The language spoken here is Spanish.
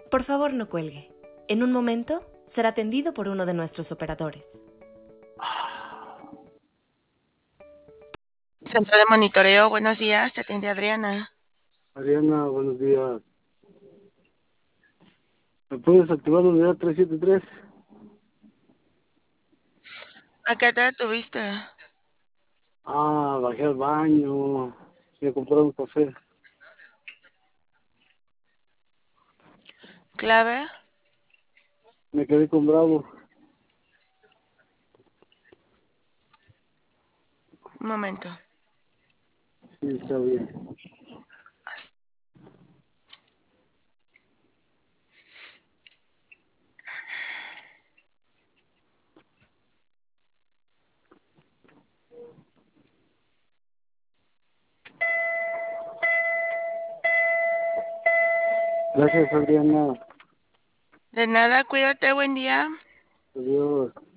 Por favor, no cuelgue. En un momento será atendido por uno de nuestros operadores. Centro de monitoreo, buenos días, te atiende Adriana. Ariana, buenos días. ¿Me puedes activar la unidad 373? ¿A qué te detuviste? Bajé al baño. Fui a comprar un café. ¿Clave? Me quedé con Bravo. Un momento. Sí, está bien. Gracias, Adriana. De nada, cuídate, buen día. Adiós.